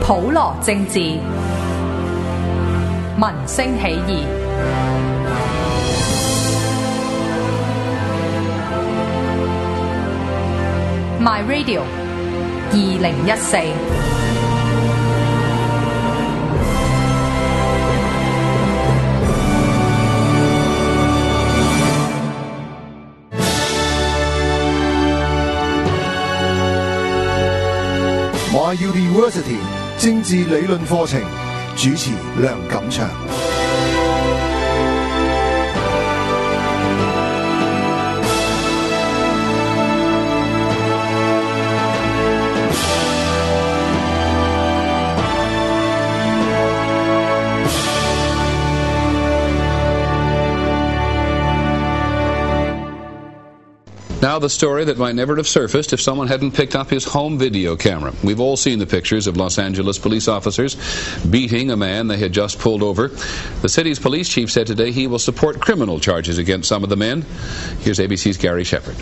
普羅政治，民聲起義。My Radio 2014。 My University 政治理論課程主持梁錦祥。 Now the story that might never have surfaced if someone hadn't picked up his home video camera. We've all seen the pictures of Los Angeles police officers beating a man they had just pulled over. The city's police chief said today he will support criminal charges against some of the men. Here's ABC's Gary Shepard.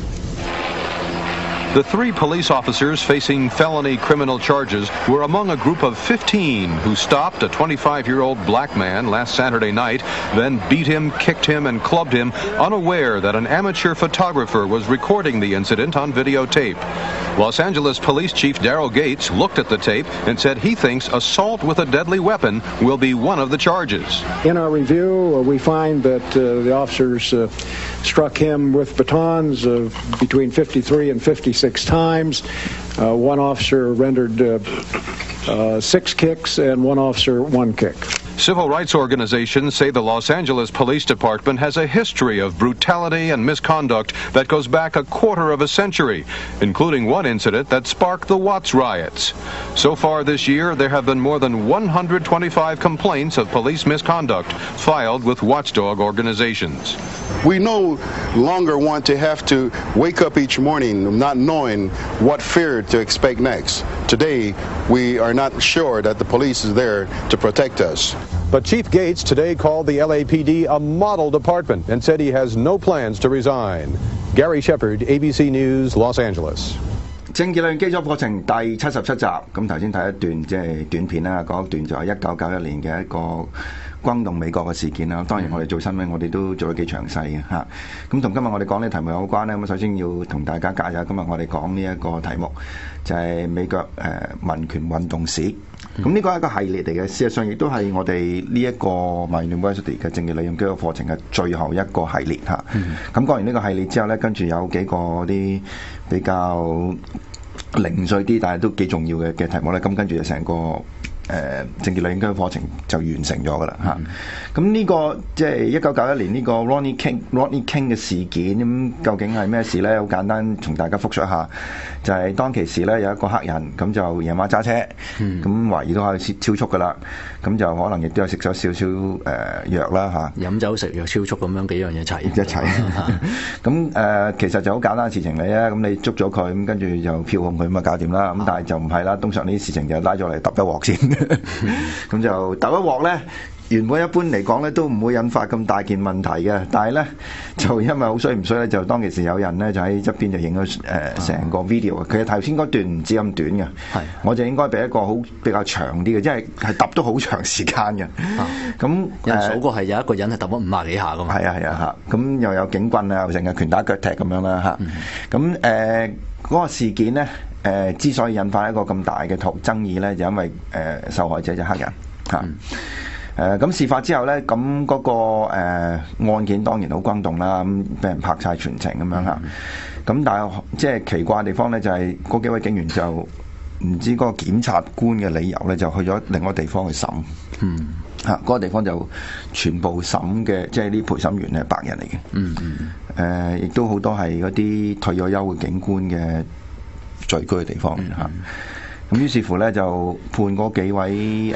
The three police officers facing felony criminal charges were among a group of 15 who stopped a 25-year-old black man last Saturday night, then beat him, kicked him, and clubbed him, unaware that an amateur photographer was recording the incident on videotape. Los Angeles Police Chief Daryl Gates looked at the tape and said he thinks assault with a deadly weapon will be one of the charges. In our review, we find that the officers struck him with batons between 53 and 56 times. One officer rendered 6 kicks and one officer 1 kick. Civil rights organizations say the Los Angeles Police Department has a history of brutality and misconduct that goes back a quarter of a century, including one incident that sparked the Watts riots. So far this year, there have been more than 125 complaints of police misconduct filed with watchdog organizations. We no longer want to have to wake up each morning not knowing what fear to expect next. Today, we are not sure that the police is there to protect us. But Chief Gates today called the LAPD a model department and said he has no plans to resign. Gary Shepard, ABC News, Los Angeles. 政治理論基礎課程第77集，咁頭先睇一段即係短片啦，嗰一段就係1991年嘅一個轟動美國嘅事件啦。當然我哋做新聞，我哋都做得幾詳細嘅嚇。咁同今日我哋講呢題目有關咧，咁首先要同大家介紹今日我哋講呢一個題目，就係美國民權運動史。咁呢個係一個系列嚟嘅，事實上亦都係我哋呢一個 My University 嘅政治理論基礎課程嘅最後一個系列嚇。咁講完呢個系列之後咧，跟住有幾個啲比較零碎啲，但係都幾重要嘅題目咧。咁跟住就成個政治理論基礎課程就完成咗噶啦嚇。咁呢個即係1991年呢個 Rodney King 嘅事件，咁究竟係咩事咧？好簡單，同大家復述一下，就係當其時咧有一個黑人咁就夜晚揸車，咁懷疑都可以超速噶啦，咁就可能亦都有食咗少少藥啦嚇。 飲酒食藥超速咁樣幾樣嘢齊一齊。咁其實就好簡單嘅事情嚟啊！咁你捉咗佢，咁跟住就票控佢咁啊搞掂啦。咁但係就唔係啦，通常呢啲事情就拉咗嚟揼一鑊先。咁就揼一鑊咧，原本一般嚟講咧都唔會引發咁大件問題嘅，但係咧就因為好衰唔衰咧，就當其時有人咧就喺側邊就影咗成個 video。其實頭先嗰段唔止咁短嘅，我就應該俾一個比較長啲嘅，即係揼都好長時間嘅。咁人數過係有一個人係揼咗50幾下㗎嘛。 係啊嚇，咁又有警棍啊，又成日拳打腳踢咁樣啦嚇。咁嗰個事件咧。之所以引發一個咁大嘅爭議咧，就因為受害者就黑人嚇。咁事發之後咧，咁嗰個案件當然好轟動啦，咁俾人拍晒全程咁樣嚇。咁但係即係奇怪嘅地方咧，就係嗰幾位警員就唔知嗰個檢察官嘅理由咧，就去咗另外一個地方去審。嗰個地方就全部審嘅，即係啲陪審員係白人嚟嘅。亦都好多係嗰啲退咗休嘅警官嘅聚居嘅地方嚇，咁於是乎咧就判嗰幾位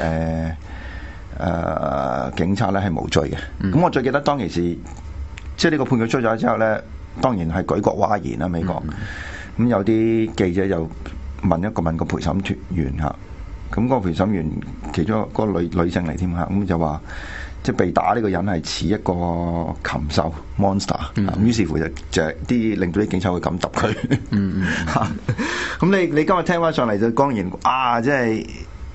警察咧係無罪嘅。咁我最記得當其時，即係呢個判決出咗之後咧，當然係舉國譁然啦美國。咁有啲記者就問個陪審員嚇，咁個陪審員其中一個女性嚟添嚇，咁就話。即係被打呢個人係似一個禽獸 monster，於是乎就啲令到啲警察會咁揼佢。咁你今日聽翻上嚟就當然即係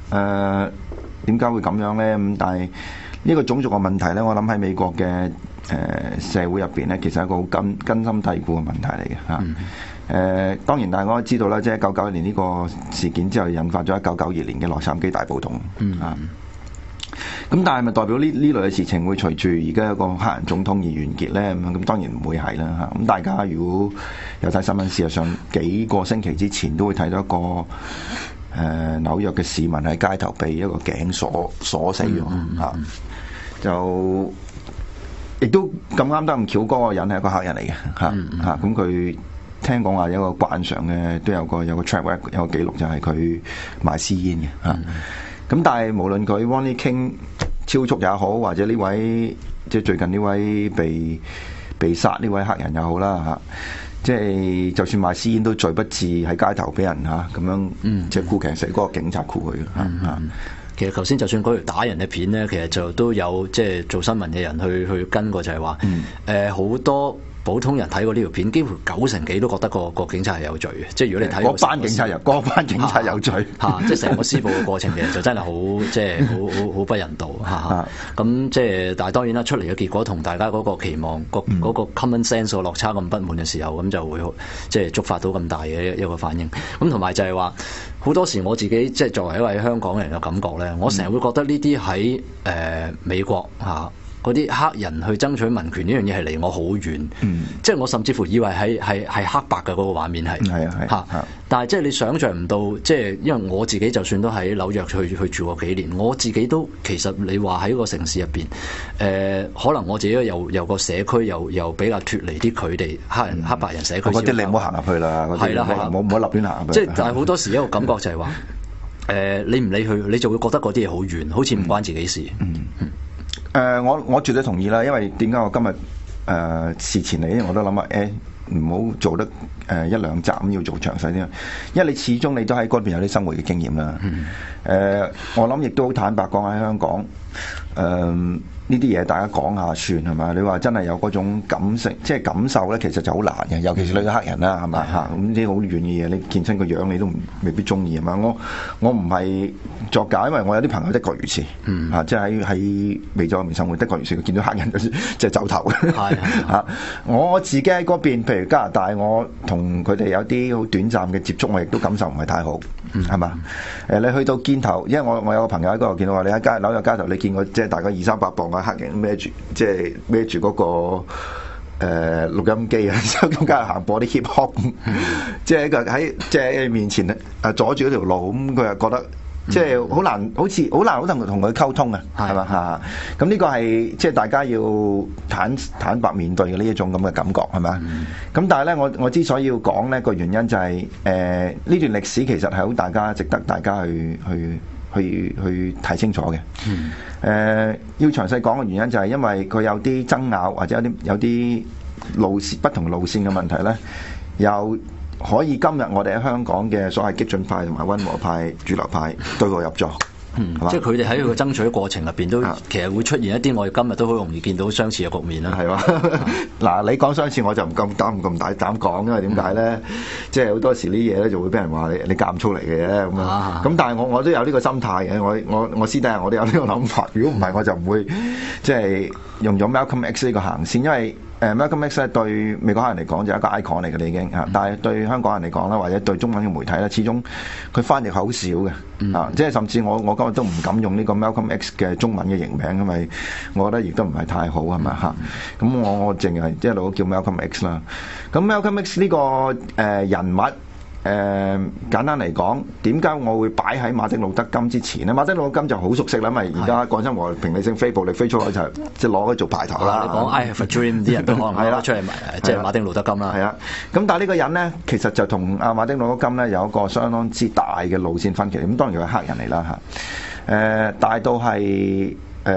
點解會咁樣咧？咁但係呢個種族嘅問題咧，我諗喺美國嘅社會入邊咧，其實係一個好根深蒂固嘅問題嚟嘅嚇。當然大家都知道啦，即係1991年呢個事件之後，引發咗1992年嘅洛杉磯大暴動啊。咁但係咪代表呢類嘅事情會隨住而家一個黑人總統而完結咧？咁當然唔會係啦嚇。咁大家如果有睇新聞，事實上幾個星期之前都會睇到一個紐約嘅市民喺街頭被一個頸鎖死咗嚇，就亦都咁啱得咁巧，嗰個人係一個黑人嚟嘅嚇。咁佢聽講話有一個慣常嘅都有個 track record 有個記錄，就係佢賣私煙嘅嚇。咁但係無論佢 Rodney King 超速也好，或者呢位即係最近呢位被殺呢位黑人又好啦嚇，即係就算賣私煙都罪不至喺街頭俾人嚇咁樣，即係箍頸死嗰個警察箍佢嘅嚇。 其實頭先就算嗰條打人嘅片咧，其實就都有即係做新聞嘅人去跟過，就係話好多普通人睇過呢條片，幾乎90%幾都覺得個警察係有罪嘅。即係如果你睇嗰班警察有罪嚇，即係成個施暴嘅過程其實就真係好即係好不人道嚇。咁即係但係當然啦，出嚟嘅結果同大家嗰個期望嗰個 common sense 個落差咁不滿嘅時候，咁就會即係觸發到咁大嘅一個反應。咁同埋就係話好多時我自己即係作為一位香港人嘅感覺咧，我成日會覺得呢啲喺美國嚇嗰啲黑人去爭取民權呢樣嘢係離我好遠，即係我甚至乎以為係黑白嘅嗰個畫面係但係即係你想像唔到，即係因為我自己就算都喺紐約去住過幾年，我自己都其實你話喺個城市入邊，可能我自己有個社區又比較脫離啲佢哋黑白人社區。 嗰啲你唔好行入去啦，係啦，唔好立亂行入去。 即係但係好多時一個感覺就係話，你唔理佢，你就會覺得嗰啲嘢好遠，好似唔關自己事。 我絕對同意啦，因為點解我今日事前嚟，我都諗下唔好做得一兩集咁，要做詳細啲，因為你始終你都喺嗰邊有啲生活嘅經驗啦。我諗亦都好坦白講喺香港，呢啲嘢大家講下算係嘛？你話真係有嗰種感性，即係感受咧，其實就好難嘅。尤其是你個黑人啦，係咪嚇？咁啲好遠嘅嘢，你見親個樣你都未必中意係嘛？我唔係作假，因為我有啲朋友的確如此嚇，即係喺美洲入面生活的確如此，見到黑人即係走頭嚇。我自己喺嗰邊，譬如加拿大，我同佢哋有啲好短暫嘅接觸，我亦都感受唔係太好，係嘛？你去到肩頭，因為我有個朋友喺嗰度見到話，你喺紐約街頭，你見過即係大概200-300磅黑人孭住，即係孭住嗰個錄音機啊，中間行播啲 hip hop，即係即係喺面前阻住嗰條路，咁佢又覺得即係好難，好似好難同佢溝通啊，係嘛嚇？咁呢個係即係大家要坦白面對嘅呢一種咁嘅感覺係嘛？咁但係咧，我之所以要講呢個原因就係呢段歷史其實係好大家值得大家去睇清楚嘅。要詳細講嘅原因就係因為佢有啲爭拗或者有啲路線不同路線嘅問題咧，又可以今日我哋喺香港嘅所謂激進派同埋溫和派主流派對號入座。 即係佢哋喺佢個爭取嘅過程入邊都其實會出現一啲我哋今日都好容易見到相似嘅局面啦， 係嘛？嗱，你講相似我就唔咁大膽講，因為點解咧？即係好多時呢嘢咧就會俾人話你監粗嚟嘅咁啊！咁但係我都有呢個心態嘅，我私底下我都有呢個諗法。如果唔係我就唔會即係用咗 Malcolm X 呢個行先，因為Malcolm X 咧對美國人嚟講就係一個 icon 嚟嘅已經嚇，但係對香港人嚟講啦，或者對中文嘅媒體咧，始終佢翻譯好少嘅即係甚至我今日都唔敢用呢個 Malcolm X 嘅中文嘅譯名，因為我覺得亦都唔係太好係咪嚇？咁我淨係一路叫 Malcolm X 啦。咁 Malcolm X 呢個人物簡單嚟講，點解我會擺喺馬丁路德金之前咧？馬丁路德金就好熟悉啦，因為而家講真和平理性非暴力非粗口就即係攞佢做牌頭啦。 你講 I have a dream 啲人都可能係啦，出嚟即係馬丁路德金啦。 係啊，咁但係呢個人咧，其實就同阿馬丁路德金咧有一個相當之大嘅路線分歧。咁當然佢係黑人嚟啦嚇，大到係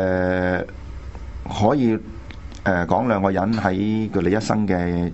可以講兩個人喺佢哋一生嘅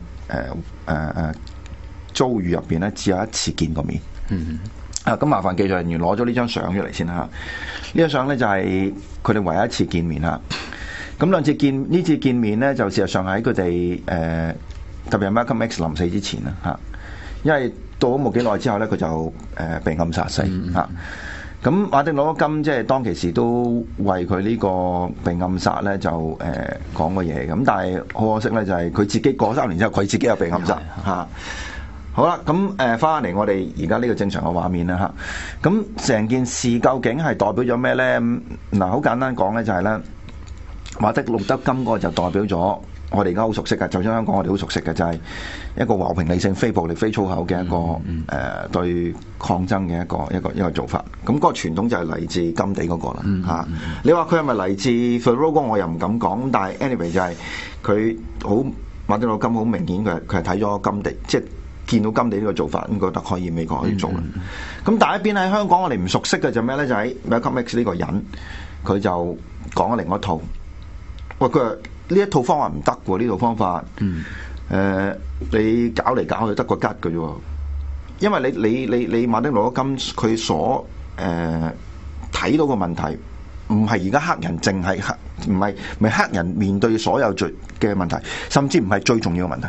遭遇入邊咧，只有一次見過面。咁麻煩技術人員攞咗呢張相出嚟先啦。呢張相咧就係佢哋唯一一次見面啦。咁呢次見面咧，就事實上喺佢哋特別係 Malcolm X 臨死之前啦嚇，因為到咗冇幾耐之後咧，佢就被暗殺死嚇。咁咁馬丁路德金即係當其時都為佢呢個被暗殺咧就講過嘢，咁但係好可惜咧就係佢自己過3年之後佢自己又被暗殺嚇。好啦，咁翻嚟我哋而家呢個正常嘅畫面啦嚇。咁成件事究竟係代表咗咩咧？嗱，好簡單講咧就係咧，馬丁路德金嗰個就代表咗。我哋而家好熟悉嘅，就算香港我哋好熟悉嘅，就係一個和平理性、非暴力、非粗口嘅一個對抗爭嘅一個做法。咁嗰個傳統就係嚟自甘地嗰個啦嚇。你話佢係咪嚟自 Thoreau 我又唔敢講，但係 anyway 就係佢好馬丁路德金好明顯佢係睇咗甘地，即係見到甘地呢個做法，咁覺得可以美國可以做啦。咁但係一邊喺香港我哋唔熟悉嘅就咩咧？就喺 Malcolm X 呢個人，佢就講咗另一套。喂，佢話呢一套方法唔得喎，呢套方法，你搞嚟搞去得個吉嘅啫喎，因為你馬丁路德金佢所睇到個問題，唔係而家黑人淨係唔係黑人面對所有罪嘅問題，甚至唔係最重要嘅問題。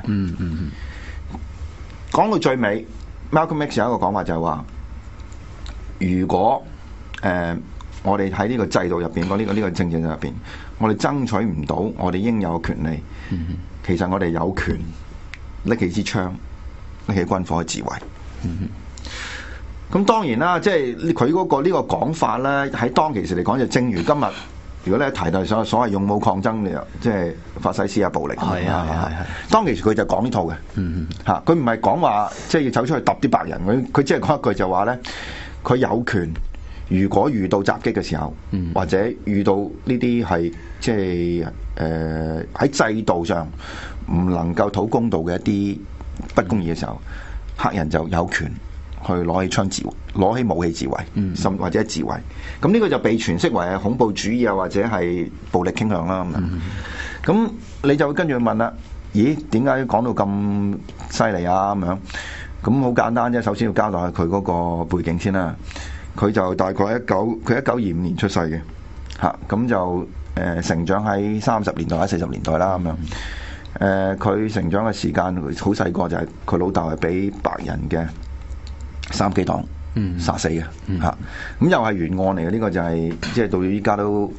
講到最尾 ，Malcolm X 有一個講法就係話，如果我哋喺呢個制度入邊，呢個政治入邊，我哋爭取唔到我哋應有嘅權利，其實我哋有權拎起支槍，拎起軍火去自衛。咁當然啦，即係佢嗰個呢個講法咧，喺當其時嚟講，就正如今日，如果你提到所謂勇武抗爭，你即係法西斯啊暴力。係。當其時佢就講呢套嘅，嚇佢唔係講話即係要走出去揼啲白人，佢只係講一句就話咧，佢有權。如果遇到襲擊嘅時候，或者遇到呢啲係即係喺制度上唔能夠討公道嘅一啲不公義嘅時候，黑人就有權去攞起槍自衛，攞起武器自衛，甚或者自衛。咁呢個就被詮釋為係恐怖主義啊，或者係暴力傾向啦。咁你就會跟住問啦，咦？點解講到咁犀利啊？咁樣咁好簡單啫。首先要交代下佢嗰個背景先啦。佢就大概佢1925年出世嘅，咁就成長喺30年代或者40年代啦咁樣。佢成長嘅時間好細個，就係佢老豆係俾白人嘅三機黨殺死嘅，咁又係懸案嚟嘅。呢個就係即係到依家都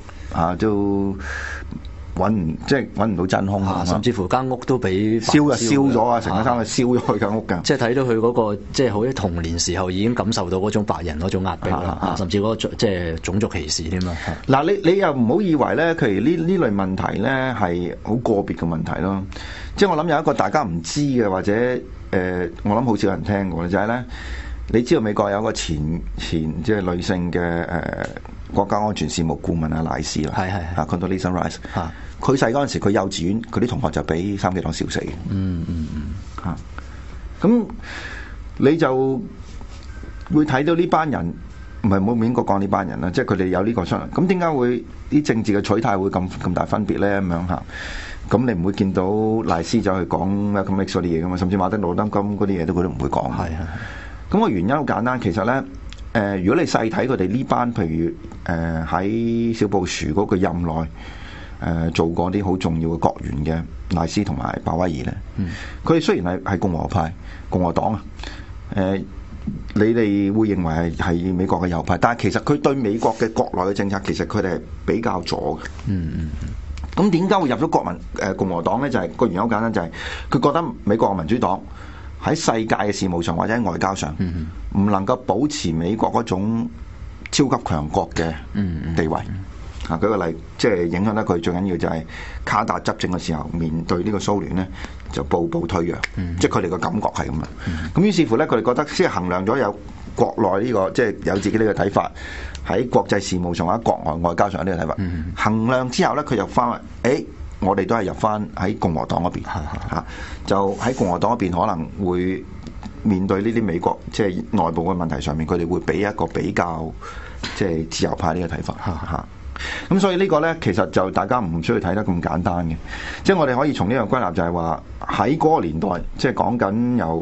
揾唔到真兇， 甚至乎間屋都俾燒咗啊！成間山燒咗佢間屋㗎。 即係睇到佢嗰個即係好似童年時候已經感受到嗰種白人嗰種壓迫啦，甚至嗰個即係種族歧視添啊！ 嗱，你又唔好以為咧，譬如呢類問題咧係好個別嘅問題咯。即係我諗有一個大家唔知嘅，或者我諗好少人聽過，就係咧，你知道美國有一個前即係女性嘅國家安全事務顧問啊賴斯啦，係 Condoleezza Rice。佢細嗰陣時，佢幼稚園佢啲同學就俾三機黨燒死嘅。咁你就會睇到呢班人，唔係冇面過講呢班人啦，即係佢哋有呢個商量。咁點解會啲政治嘅取態會咁大分別咧？咁樣嚇，咁你唔會見到賴斯走去講 Malcolm X 嗰啲嘢噶嘛？甚至馬丁路德金嗰啲嘢都佢都唔會講。咁個原因好簡單，其實咧。如果你細睇佢哋呢班，譬如喺小布殊嗰個任內，做過啲好重要嘅國員嘅賴斯同埋鮑威爾咧，佢哋雖然係共和派、共和黨啊，你哋會認為係美國嘅右派，但係其實佢對美國嘅國內嘅政策，其實佢哋係比較左嘅。咁點解會入咗共和黨咧？就係個原因好簡單，就係佢覺得美國嘅民主黨喺世界嘅事務上或者喺外交上，唔能夠保持美國嗰種超級強國嘅地位。舉個例，即係影響得佢最緊要就係卡達執政嘅時候，面對呢個蘇聯咧，就步步退讓。即係佢哋嘅感覺係咁樣。咁於是乎咧，佢哋覺得即係衡量咗有國內呢個即係有自己呢個睇法，喺國際事務上或者國外外交上有呢個睇法。衡量之後咧，佢又翻我哋都係入翻喺共和黨嗰邊，就喺共和黨嗰邊可能會面對呢啲美國即係內部嘅問題上面，佢哋會俾一個比較即係自由派呢個睇法。咁所以呢個呢，其實就大家唔需要睇得咁簡單嘅，即係我哋可以從呢樣歸納就係話喺嗰個年代，即係講緊由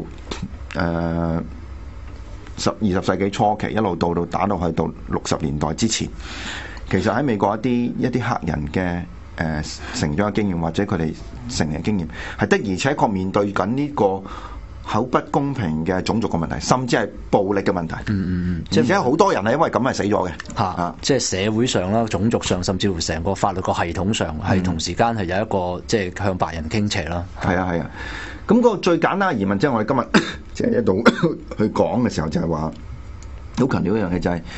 20世紀初期一路到打到去到60年代之前，其實喺美國一啲黑人嘅成長嘅經驗或者佢哋成人經驗係的，而且確面對緊呢個好不公平嘅種族嘅問題，甚至係暴力嘅問題。而且好多人係因為咁係死咗嘅。 即係社會上啦、種族上，甚至乎成個法律個系統上，係同時間係有一個即係向白人傾斜啦。 係啊。咁個最簡單嘅疑問，即係我哋今日即係一度去講嘅時候，就係話好強調一樣嘢，就係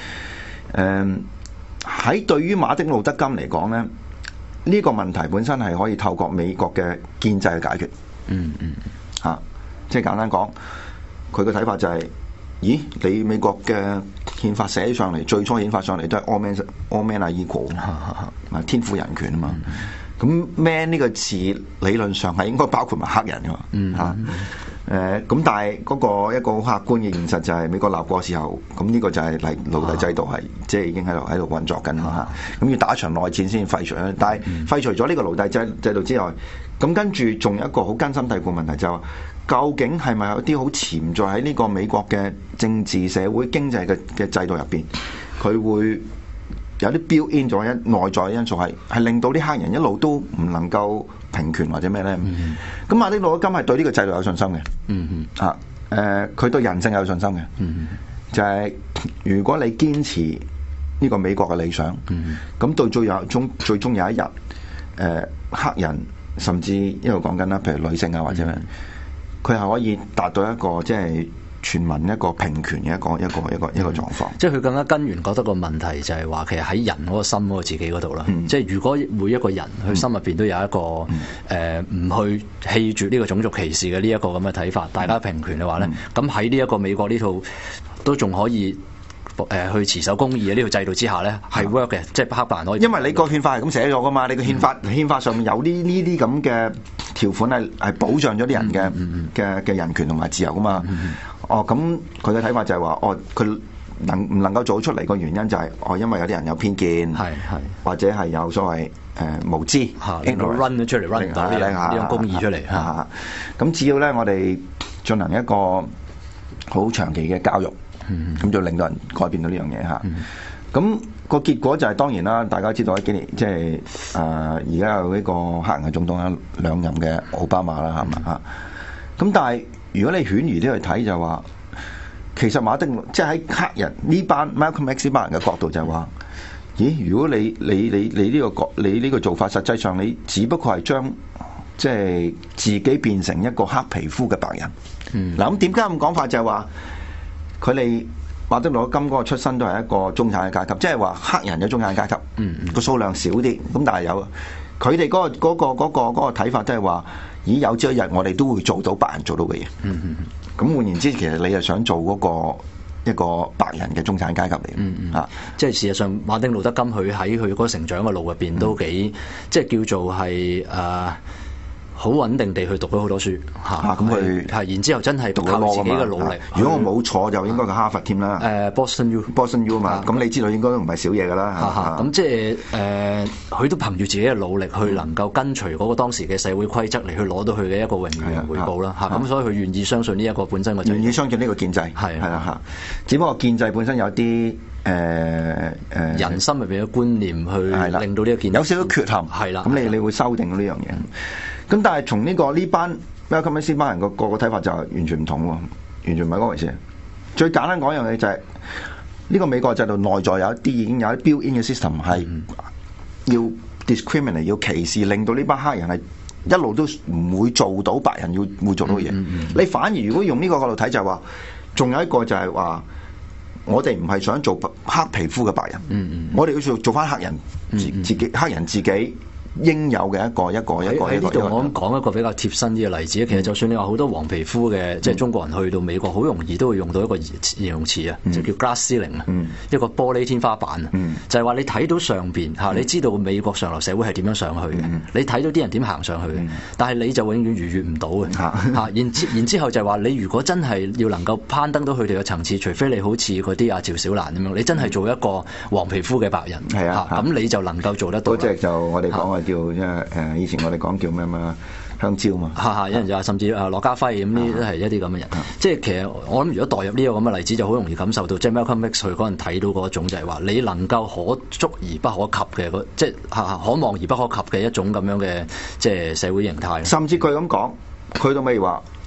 喺對於馬丁路德金嚟講咧，呢個問題本身係可以透過美國嘅建制去解決。即係簡單講，佢嘅睇法就係，咦？你美國嘅憲法寫上嚟，最初憲法上嚟都係 all men are equal，天賦人權啊嘛。咁 man 呢個字理論上係應該包括埋黑人㗎嘛。咁但係嗰個一個好客觀嘅現實就係美國立國時候，咁呢個就係奴隸制度係即係已經喺度運作緊啦。咁要打場內戰先廢除啦。但係廢除咗呢個奴隸制度之外，咁跟住仲有一個好根深蒂固問題就係，究竟係咪有啲好潛在喺呢個美國嘅政治、社會、經濟嘅制度入邊，佢會有啲 built in 咗內在嘅因素係令到啲黑人一路都唔能夠平權或者咩咧？咁馬丁路德金係對呢個制度有信心嘅。佢對人性有信心嘅。就係如果你堅持呢個美國嘅理想，咁到最終有一日，黑人甚至一路講緊啦，譬如女性啊或者咩，佢係可以達到一個即係全民一個平權嘅一個狀況。 即係佢更加根源覺得個問題就係話，其實喺人嗰個心嗰個自己嗰度啦。即係如果每一個人佢心入邊都有一個唔去棄絕呢個種族歧視嘅呢一個咁嘅睇法，大家平權嘅話咧，咁喺呢一個美國呢套都仲可以去持守公義嘅呢個制度之下咧，係 work 嘅，即係黑白人可以。 因為你個憲法係咁寫咗噶嘛，你個憲法上面有呢啲咁嘅條款係保障咗啲人嘅人權同埋自由噶嘛。咁佢嘅睇法就係話，佢唔能夠做出嚟個原因就係，因為有啲人有偏見，或者係有所謂無知 ，run 咗出嚟 run 唔到呢種公義出嚟。 咁只要咧我哋進行一個好長期嘅教育。咁就令到人改變到呢樣嘢嚇，咁個結果就係當然啦，大家知道喺幾年即係而家有呢個黑人嘅總統啦，兩任嘅奧巴馬啦，係嘛嚇？咁但係如果你犬儒啲去睇就話，其實馬丁即係喺黑人呢班 Malcolm X 呢班人嘅角度就係話，咦？如果你呢個做法，實際上你只不過係將即係自己變成一個黑皮膚嘅白人。嗱咁點解咁講法就係話？佢哋馬丁路德金嗰個出身都係一個中產嘅階級，即係話黑人嘅中產階級，個數量少啲，咁但係有佢哋嗰個睇法，即係話，咦有朝一日我哋都會做到白人做到嘅嘢。咁換言之，其實你係想做嗰一個白人嘅中產階級嚟。 即係事實上，馬丁路德金佢喺佢嗰個成長嘅路入邊都幾，即係叫做係好穩定地去讀咗好多書咁佢然之後真係靠自己嘅努力。 如果我冇錯，就應該係哈佛添啦。Boston U 嘛，咁你知道應該都唔係少嘢噶啦。 咁即係佢都憑住自己嘅努力去能夠跟隨嗰個當時嘅社會規則嚟去攞到佢嘅一個榮譽回報啦。咁所以佢願意相信呢一個本身嘅願意相信呢個建制係啦。只不過建制本身有啲人心入邊嘅觀念去令到呢個建制有少少缺陷係啦。咁你會修訂呢樣嘢。咁但係從呢班 Malcolm X 班人個睇法就完全唔同喎，完全唔係嗰回事。最簡單講一樣嘢就係呢個美國制度內在有一啲已經有啲 built-in 嘅 system 係要 discriminate 要歧視，令到呢班黑人係一路都唔會做到白人會做到嘅嘢。你反而如果用呢個角度睇就係話，仲有一個就係話，我哋唔係想做黑皮膚嘅白人，我哋要做翻黑人自己黑人自己應有嘅一個喺呢度，我諗講一個比較貼身啲嘅例子。其實就算你話好多黃皮膚嘅即係中國人去到美國，好容易都會用到一個形容詞啊，就叫 glass ceiling 啊，一個玻璃天花板啊，就係話你睇到上邊嚇，你知道美國上流社會係點樣上去嘅，你睇到啲人點行上去嘅，但係你就永遠逾越唔到嘅嚇。然之後就係話你如果真係要能夠攀登到佢哋嘅層次，除非你好似嗰啲阿趙小蘭咁樣，你真係做一個黃皮膚嘅白人咁你就能夠做得到。 嗰隻就我哋講叫以前我哋講叫咩嘛香蕉嘛， 有人就話甚至羅家輝咁呢都係一啲咁嘅人。即係其實我諗，如果代入呢個咁嘅例子，就好容易感受到，即係 Malcolm X 佢嗰陣睇到嗰種就係話，你能夠可捉而不可及嘅，即係可望而不可及嘅一種咁樣嘅即係社會形態。 甚至佢咁講，佢到尾話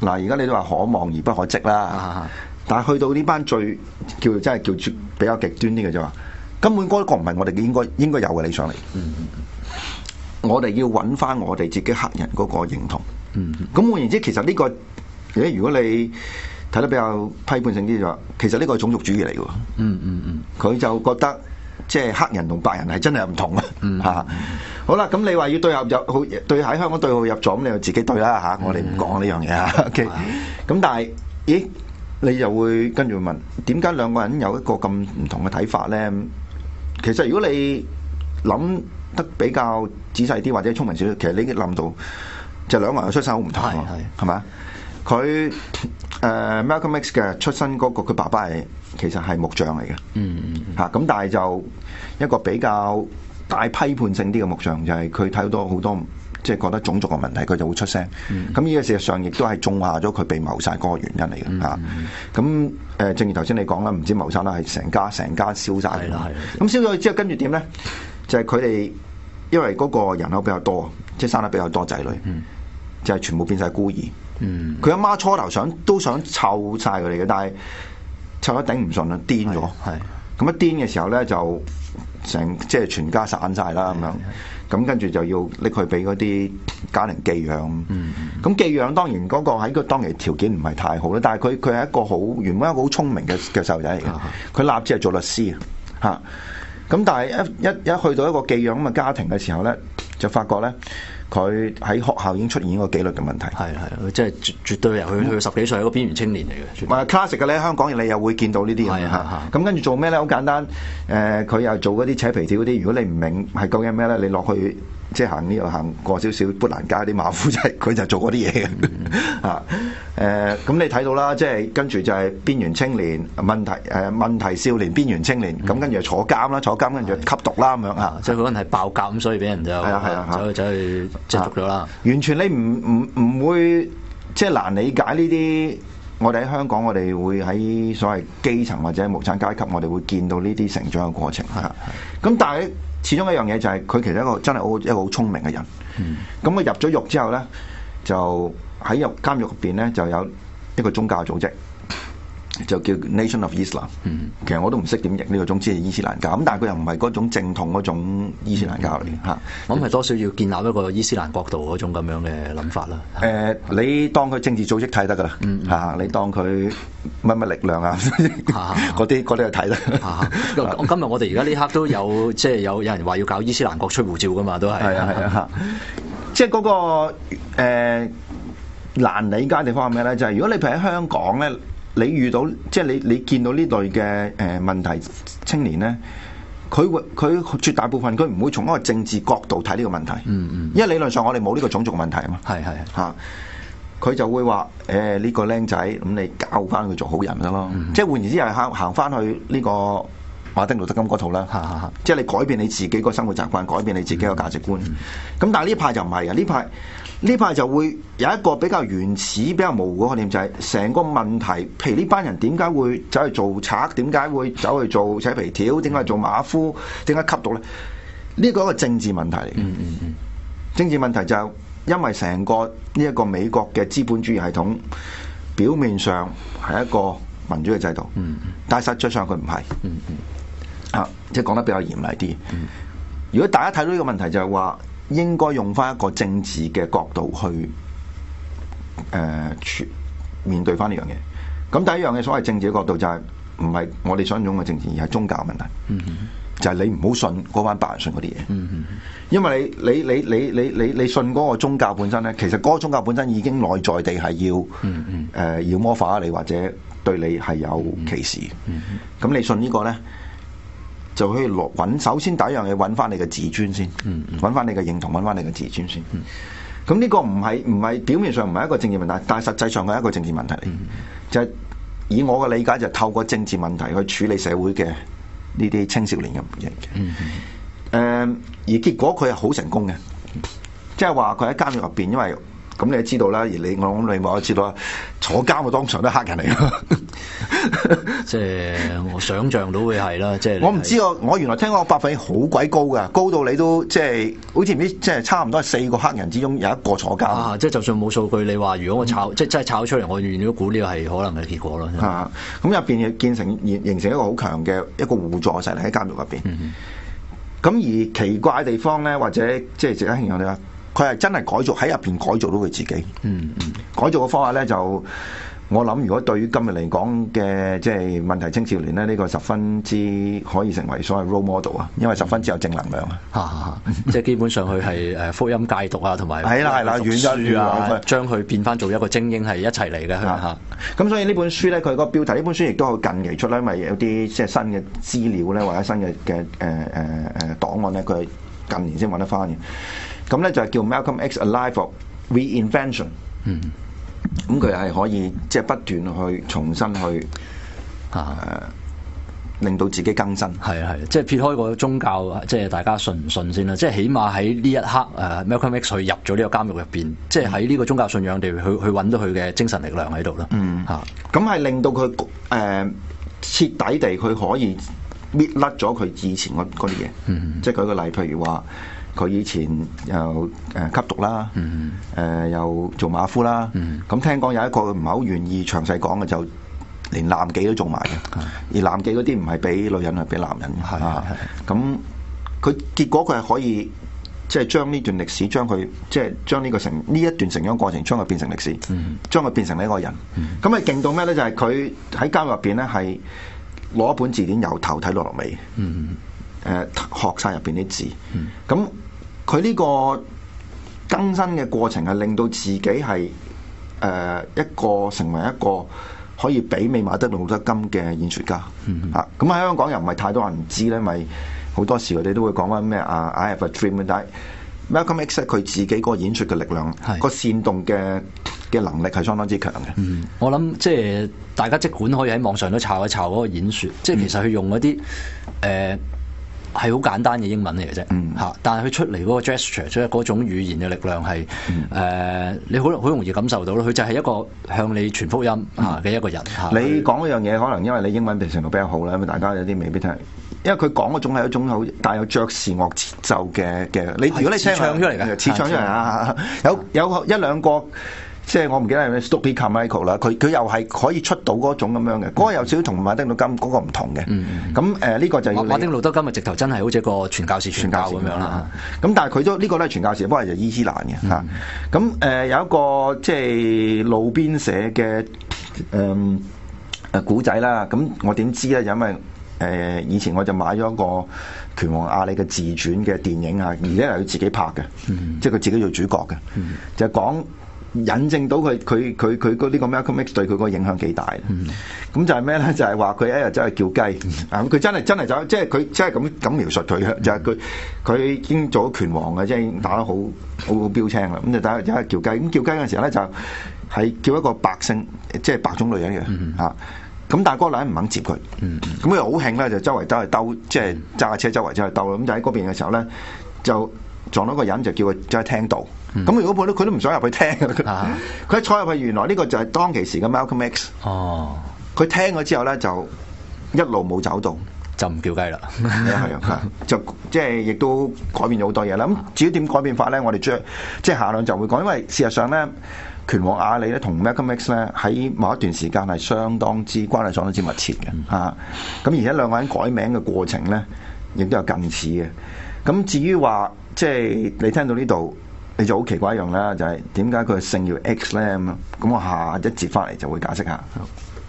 嗱，而家你都話可望而不可即啦，但係去到呢班最真係叫比較極端啲嘅就話，根本嗰個唔係我哋應該有嘅理想嚟。我哋要揾翻我哋自己黑人嗰個認同。咁換言之，其實呢個如果你睇得比較批判性啲就話，其實呢個係種族主義嚟嘅。佢就覺得即係黑人同白人係真係唔同啊。好啦，咁你話要對號入對喺香港對號入座，咁你就自己對啦嚇。我哋唔講呢樣嘢啊。OK。咁但係，咦？你就會跟住問，點解兩個人有一個咁唔同嘅睇法咧？其實如果你諗得比較仔細啲或者聰明少少，其實你已經諗到，就兩個人嘅出身好唔同，係咪？佢Malcolm X 嘅出身嗰個佢爸爸其實係木匠嚟嘅，咁但係就一個比較大批判性啲嘅木匠，就係佢睇到好多即係覺得種族嘅問題，佢就會出聲。咁呢個事實上亦都係種下咗佢被謀殺嗰個原因嚟嘅嚇。咁正如頭先你講啦，唔知謀殺啦，係成家燒晒。咁燒咗之後，跟住點咧？就係佢哋因為嗰個人口比較多，即係生得比較多仔女，就係全部變晒孤兒。佢阿媽初頭都想湊晒佢哋嘅，但係湊得頂唔順啦，癲咗。咁一癲嘅時候咧，就即係全家散晒啦咁樣。咁跟住就要拎佢俾嗰啲家庭寄養。咁寄養當然嗰個喺個當年條件唔係太好啦，但係佢係一個原本一個好聰明嘅細路仔嚟嘅。佢立志係做律師嚇。咁但係一去到一個寄養咁嘅家庭嘅時候咧，就發覺咧佢喺學校已經出現一個紀律嘅問題。 即係絕對由佢十幾歲係一個邊緣青年嚟嘅。 唔係 classic 嘅咧，香港你又會見到呢啲嘢嚇。咁跟住做咩咧？好簡單，佢又做嗰啲扯皮條嗰啲。如果你唔明係究竟咩咧，你落去即係行呢度行過少少砵蘭街啲馬夫仔，佢就做嗰啲嘢嘅嚇。咁你睇到啦，即係跟住就係邊緣青年問題少年邊緣青年，咁跟住就坐監啦，坐監跟住吸毒啦咁樣嚇。 即係嗰陣係爆格咁，所以俾人就走去即係捉咗啦。 完全你唔會即係難理解呢啲。我哋喺香港，我哋會喺所謂基層或者無產階級，我哋會見到呢啲成長嘅過程嚇。咁但係始終一樣嘢就係佢其實一個真係一個好聰明嘅人。咁佢入咗獄之後咧，就喺監獄入邊咧就有一個宗教組織，就叫 Nation of Islam。其實我都唔識點譯呢個，總之係伊斯蘭教。咁但係佢又唔係嗰種正統嗰種伊斯蘭教嚟嚇。 我諗係多少要建立一個伊斯蘭國度嗰種咁樣嘅諗法啦。 你當佢政治組織睇得㗎啦嚇，你當佢乜力量啊嗰啲去睇啦。 今日我哋而家呢刻都有即係有人話要搞伊斯蘭國出護照㗎嘛，都係。係啊， 即係嗰個難理解嘅地方係咩咧？就係如果你譬如喺香港咧。你遇到即係你見到呢類嘅問題青年咧，佢絕大部分佢唔會從一個政治角度睇呢個問題。因為理論上我哋冇呢個種族問題啊嘛。嚇，佢就會話呢個僆仔咁，你教翻佢做好人得咯。即係換言之，係行翻去呢個馬丁路德金嗰套啦。即係你改變你自己個生活習慣，改變你自己個價值觀。咁但係呢派就唔係啊，呢派就會有一個比較原始、比較模糊嘅概念，就係成個問題。譬如呢班人點解會走去做賊？點解會走去做扯皮條？點解做馬夫？點解吸毒咧？呢個係一個政治問題嚟嘅。政治問題就係因為成個呢一個美國嘅資本主義系統表面上係一個民主嘅制度，但係實際上佢唔係。即係講得比較嚴厲啲。如果大家睇到呢個問題，就係話，應該用翻一個政治嘅角度去面對翻呢樣嘢。咁第一樣嘢所謂政治嘅角度就係唔係我哋想象中嘅政治，而係宗教問題。就係你唔好信嗰班白人信嗰啲嘢。因為你信嗰個宗教本身咧，其實嗰個宗教本身已經內在地係要魔化你，或者對你係有歧視。咁你信呢個咧？就可以首先第一樣嘢揾翻你嘅自尊先，揾翻你嘅認同，揾翻你嘅自尊先。咁呢個唔係表面上唔係一個政治問題，但係實際上係一個政治問題嚟。就係以我嘅理解，就透過政治問題去處理社會嘅呢啲青少年嘅而結果佢係好成功嘅，即係話佢喺監獄入邊，因為咁你都知道啦，而我諗你我都知道啦，坐監嘅當場都係黑人嚟㗎。 即係我想像到會係啦，即係我唔知我原來聽講個百分比好鬼高㗎，高到你都即係好似唔知即係差唔多係4個黑人之中有一個坐監。 啊！即係就算冇數據，你話如果我炒即係真係炒出嚟，我原來都估呢個係可能嘅結果咯。 咁入邊形成一個好強嘅一個互助勢力喺監獄入邊。咁而奇怪嘅地方咧，或者即係值得慶幸咧，佢係真係改造喺入邊改造到佢自己。改造嘅方法咧就。我諗，如果對於今日嚟講嘅即係問題青少年咧，呢個十分之可以成為所謂 role model 啊，因為十分之有正能量啊！ 即係基本上佢係福音戒毒啊，同埋係啦，遠咗啊， 將佢變翻做一個精英係一齊嚟嘅嚇。 咁所以呢本書咧，佢個標題呢本書亦都好近期出啦，因為有啲即係新嘅資料咧，或者新嘅檔案咧，佢係近年先揾得翻嘅。咁咧就係叫 Malcolm X A Life of Reinvention。咁佢係可以即係不斷去重新去令到自己更新。 係即係撇開個宗教，即係大家信唔信先啦。即係起碼喺呢一刻Malcolm X 去入咗呢個監獄入邊，即係喺呢個宗教信仰地去揾到佢嘅精神力量喺度啦。 咁係令到佢徹底地佢可以搣甩咗佢以前嗰啲嘢。即係舉個例，譬如話。佢以前又吸毒啦，又做馬夫啦，咁聽講有一個唔係好願意詳細講嘅，就連男妓都做埋嘅，而男妓嗰啲唔係俾女人，係俾男人嘅。咁佢結果佢係可以即係將呢段歷史，將佢即係將呢一段成長過程，將佢變成歷史，將佢變成呢一個人。咁咪勁到咩咧？就係佢喺監獄入邊咧，係攞一本字典由頭睇落尾。學晒入邊啲字，咁佢呢個更新嘅過程係令到自己係一個成為一個可以媲美馬丁路德金嘅演說家。咁喺香港又唔係太多人知咧，咪好多時我哋都會講翻咩I have a dream， 但係 Malcolm X 佢自己個演說嘅力量，個煽動嘅能力係相當之強嘅。 我諗即係大家即管可以喺網上都抄一抄嗰個演說，即係其實佢用嗰啲係好簡單嘅英文嚟嘅啫，但係佢出嚟嗰個 gesture， 即係嗰種語言嘅力量係你好容易感受到咯。佢就係一個向你傳福音嘅一個人。 你講嗰樣嘢，可能因為你英文程度比較好啦，咁大家有啲未必聽。因為佢講嗰種係一種好帶有爵士樂節奏嘅，你如果你聽唱出嚟嘅， 似唱出嚟啊！有一兩個。即係我唔記得係咩 Stokely Carmichael 啦，佢又係可以出到嗰種咁樣嘅，嗰個有少少同馬丁路德金嗰個唔同嘅。咁呢個就要馬丁路德金咪直頭真係好似個傳教士傳教咁樣啦。 咁但係佢都呢個都係傳教士，不過係就伊斯蘭嘅嚇。咁有一個即係路邊社嘅古仔啦。咁我點知咧？因為以前我就買咗一個拳王阿里嘅自傳嘅電影啊，而且係佢自己拍嘅，即係佢自己做主角嘅，就係講。引證到佢呢個 Malcolm X 對佢個影響幾大。咁就係咩咧？就係話佢一日真係叫雞，佢真係走，即係佢真係咁描述佢嘅，就係佢已經做咗拳王嘅，即係已經打得好標青啦。咁就大家一日叫雞，咁叫雞嗰陣時候咧就係叫一個白姓，即係白種女人嘅嚇。咁但係嗰個女人唔肯接佢，咁佢好興咧，就周圍走去兜，即係揸架車周圍走去兜啦。咁就喺嗰邊嘅時候咧，就撞到個人，就叫佢走去聽道。咁如果佢都唔想入去聽，佢一坐入去，原來呢個就係當其時嘅 Malcolm X。佢聽咗之後咧，就一路冇走到， 就唔叫雞啦。 就即係亦都改變咗好多嘢啦。咁至於點改變法咧，我哋即係下兩集會講，因為事實上咧，拳王阿里咧同 Malcolm X 咧喺某一段時間係關係相當之密切嘅嚇。咁而且兩個人改名嘅過程咧，亦都有近似嘅。咁至於話即係你聽到呢度。你就好奇怪一樣啦，就係點解佢嘅姓要 X 咧咁？咁我下一節翻嚟就會解釋下。